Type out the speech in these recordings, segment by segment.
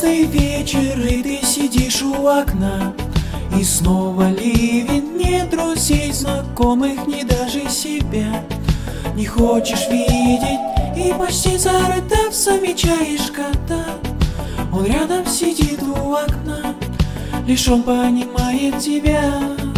Грустный вечер, и ты сидишь у окна, и снова ливень, нет друзей, знакомых, ни даже себя не хочешь видеть, и почти зарыдав замечаешь кота. Он рядом сидит у окна, лишь он понимает тебя.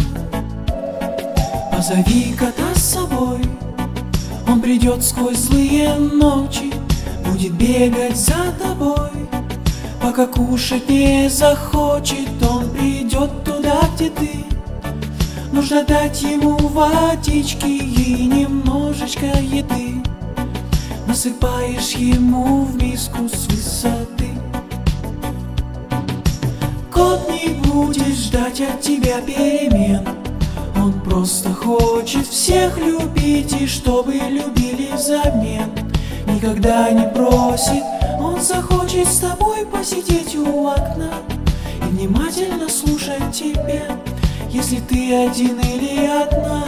Позови кота с собой, он придет сквозь злые ночи, будет бегать за тобой, пока кушать не захочет. Он придет туда, где ты. Нужно дать ему водички и немножечко еды. Насыпаешь ему в миску с высоты. Кот не будет ждать от тебя перемен, он просто хочет всех любить и чтобы любили взамен. Никогда не просит, он захочет с тобой посидеть у окна и внимательно слушать тебя, если ты один или одна.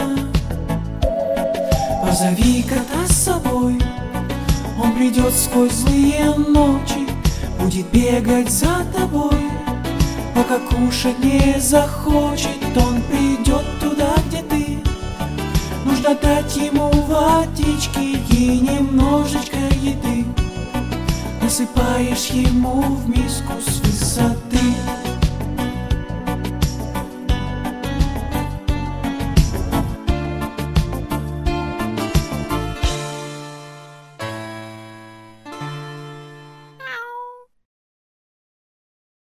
Позови кота с собой, он придет сквозь злые ночи, будет бегать за тобой, пока кушать не захочет. Он придет туда, где ты. Нужно дать ему водички и немножечко еды. Насыпаешь ему в миску с высоты.